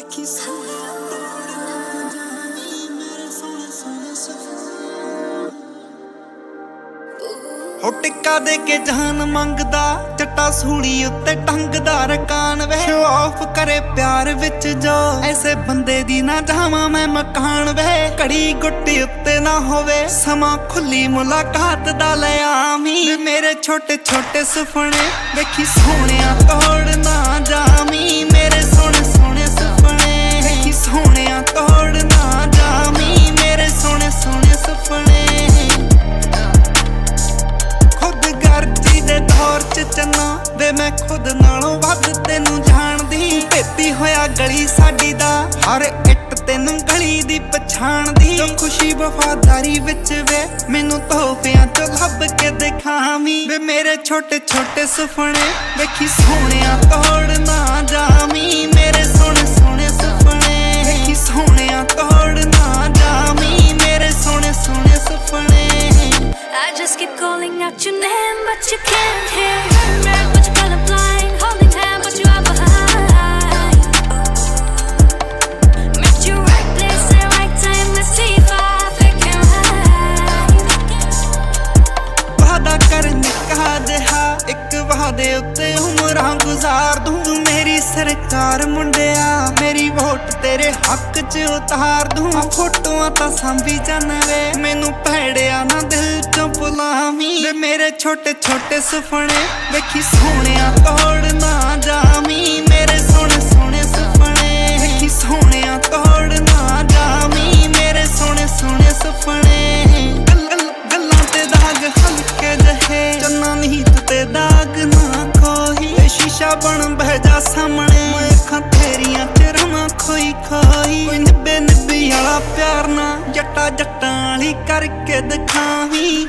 ਵੇਖੀ ਸੋਹਣਿਆ ਤੋੜਨਾ ਜਾਵੀਂ ਮੇਰੇ ਸੋਹਣੇ ਸੋਹਣੇ ਸੁਪਨੇ। ਹੋ ਟਿੱਕਾ ਦੇ ਕੇ ਜਾਨ ਮੰਗਦਾ ਚੱਟਾ ਸੂਲੀ ਉੱਤੇ ਟੰਗਦਾ ਰਕਾਨ ਵੇ। ਸ਼ੋ ਆਫ ਕਰੇ ਪਿਆਰ ਵਿੱਚ ਜੋ ਐਸੇ ਬੰਦੇ ਦੀ ਨਾ ਜਾਵਾਂ ਮੈਂ ਮਕਾਨ ਵੇ। ਘੜੀ ਗੁੱਟੀ ਉੱਤੇ ਨਾ ਹੋਵੇ ਸਮਾਂ ਖੁੱਲੀ ਮੁਲਾਕਾਤ ਦਾ ਲੈ ਆਵੀਂ ਮੇਰੇ ਛੋਟੇ ਛੋਟੇ ਸੁਪਨੇ। ਵੇਖੀ ਸੋਹਣਿਆ ਤੋੜਨਾ ਜਾਵੀਂ ਮੇਰੇ ਸੋਹਣੇ ਸੋਹਣੇ ਸੁਪਨੇ। ਵੇਖੀ ਸੋਹਣਿਆ ਤੋੜਨਾ ਜਾਵੀਂ ਮੇਰੇ ਸੋਹਣੇ ਸੋਹਣੇ ਸੁਪਨੇ। ਦੇ ਦੌਰ ਚ ਚੰਨਾ ਵੇ ਮੈਂ ਖੁਦ ਨਾਲੋਂ ਵੱਧ ਤੈਨੂੰ ਜਾਣਦੀ। ਭੇਤੀ ਹੋਇਆ ਗਲੀ ਸਾਡੀ ਦਾ ਹਰ ਇੱਟ ਤੈਨੂੰ ਗਲੀ ਦੀ ਪਛਾਣਦੀ। ਜੋ ਖੁਸ਼ੀ ਵਫਾਦਾਰੀ ਵਿੱਚ ਵੇ ਮੈਨੂੰ ਤੋਹਫਿਆਂ ਚੋਂ ਲੱਭ ਕੇ ਦਿਖਾਵੀਂ ਵੇ ਮੇਰੇ ਛੋਟੇ ਛੋਟੇ ਸੁਪਨੇ। ਵੇਖੀ ਸੋਹਣਿਆ ਤੋੜਨਾ ਜਾਵੀਂ ਮੇਰੇ ਸੋਹਣੇ ਸੋਹਣੇ ਸੁਪਨੇ। ਵੇਖੀ ਸੋਹਣਿਆ ਤੋੜਨਾ ਜਾਵੀਂ ਮੇਰੇ ਸੋਹਣੇ ਸੋਹਣੇ ਸੁਪਨੇ। I just keep calling out your name, but you can't hear. Turn back, but you're colorblind. Holding hand, but you are behind. Met you right place and right time. Let's see if I can hide. ਵਾਦਾ ਕਰ ਨਿੱਕਾ ਜਿਹਾ ਇੱਕ ਵਾਦੇ ਉੱਤੇ ਉਮਰਾਂ ਗੁਜ਼ਾਰ ਦੂੰ। ਮੇਰੀ ਸਰਕਾਰ ਮੁੰਡਿਆ ਮੇਰੀ ਵੋਟ ਤੇਰੇ ਹੱਕ ਚ ਉਤਾਰ ਦੂੰ। ਫੋਟੋਆਂ ਤਾਂ ਸਾਂਭੀ ਜਾਣਵੇ ਮੈਨੂੰ ਭੈੜਿਆ ਨਾ ਦਿਲ ਚੋਂ ਭੁਲਾਵੀਂ ਵੇ ਮੇਰੇ ਛੋਟੇ ਛੋਟੇ ਸੁਪਨੇ। ਵੇਖੀ ਸੋਹਣਿਆ ਤੋੜਨਾ ਜਾਵੀਂ ਮੇਰੇ ਸੋਹਣੇ ਸੋਹਣੇ ਸੁਪਨੇ। ਵੇਖੀ ਸੋਹਣਿਆ ਤੋੜਨਾ ਜਾਵੀਂ ਮੇਰੇ ਸੋਹਣੇ ਸੋਹਣੇ ਸੁਪਨੇ। ਗੱਲਾਂ ਤੇ ਦਾਗ ਹਲਕੇ ਜਿਹੇ ਚੰਨਾ ਨੀਤ ਤੇ ਦਾਗ ਨਾ ਖੋਹੀ। ਸ਼ੀਸ਼ਾ ਬਣ ਬਹਿ ਜਾ ਸਾਹਮਣੇ ਮੈਂ ਅੱਖਾਂ ਤੇਰੀਆਂ ਚ ਰਵਾਂ ਖੋਈ ਖੋਈ। ਕੋਈ ਨਿੱਬੇ ਨਿੱਬੀ ਵਾਲਾ ਪਿਆਰ ਨਾ ਜੱਟਾ ਜੱਟਾਂ ਵਾਲੀ ਕਰਕੇ ਦਿਖਾਵੀਂ।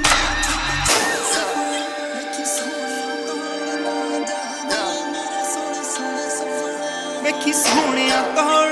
ਵੇਖੀ ਸੋਹਣਿਆ ਤੋੜ